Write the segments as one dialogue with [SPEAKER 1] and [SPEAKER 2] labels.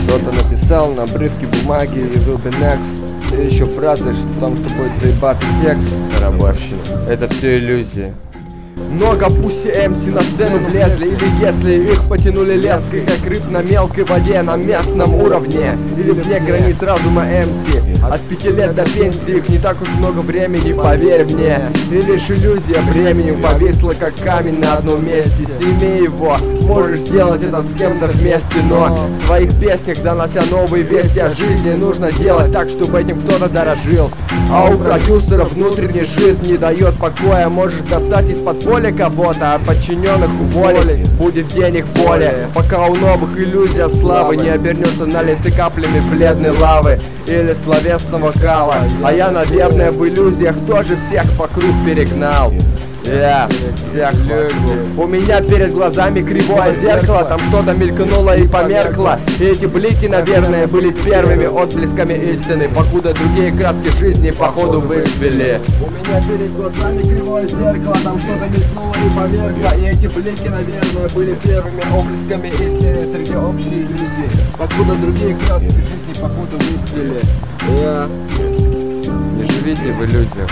[SPEAKER 1] Кто-то написал на обрывке бумаги "You will be next", и еще фразы, что там, что будет заебатый текст. Тарабарщина. Это все иллюзия. Много пусть МС на сцену влезли, или если их потянули леской, как рыб на мелкой воде на местном уровне, или вне границ разума МС. От 5 лет до пенсии их не так уж много времени, поверь мне. И лишь иллюзия временем повисла, как камень на одном месте. Сними его, можешь сделать это с кем-то вместе, но в своих песнях, донося новые вести о жизни, нужно делать так, чтобы этим кто-то дорожил. А у продюсеров внутренний жид не дает покоя. Можешь достать из-под поля кого-то, а подчиненных уволить. Будет денег более, пока у новых иллюзия славы не обернется на лице каплями бледной лавы или словесного кала. А я, наверное, в иллюзиях тоже всех вокруг перегнал. Всех люблю. У меня перед глазами кривое зеркало, там что-то мелькнуло и померкло. И эти блики, наверное, были первыми отблесками истины, покуда другие краски жизни походу выцвели. У меня перед глазами кривое зеркало, там что-то мелькнуло и померкло. И эти блики, наверное, были первыми отблесками истины среди общей иллюзии, покуда другие краски жизни походу выцвели. Не живите в иллюзиях.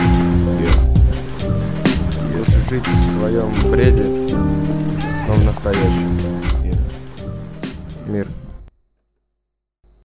[SPEAKER 1] Лучше жить в своем бреде, но в настоящем. Мир.